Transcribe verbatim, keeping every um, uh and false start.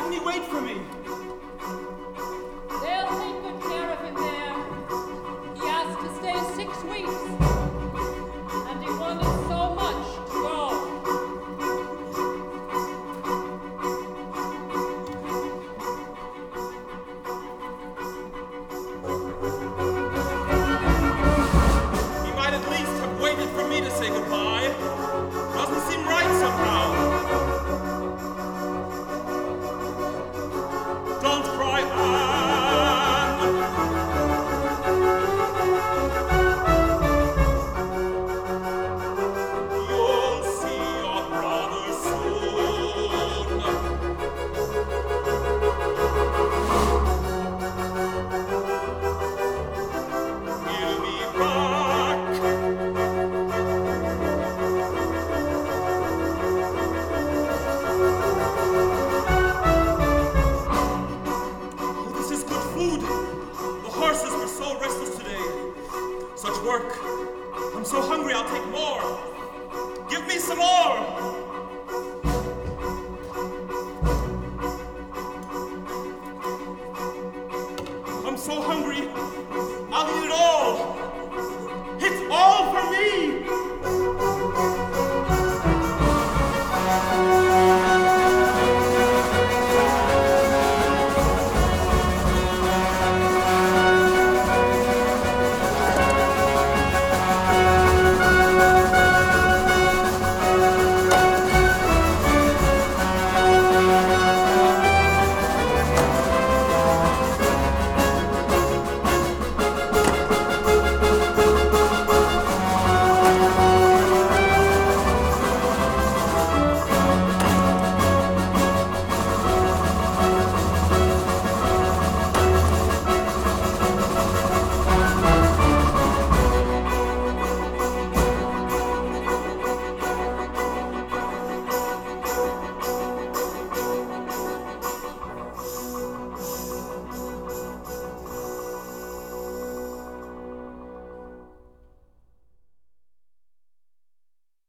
didn't he wait for me? They'll take good care of him there. He asked to stay six weeks. And he wanted so much to go. He might at least have waited for me to say goodbye. Doesn't seem right somehow. Don't cry, Anne. You'll see your brother soon. He'll be back. Oh, this is good food. The horses were so restless today. Such work. I'm so hungry, I'll take more. Give me some more.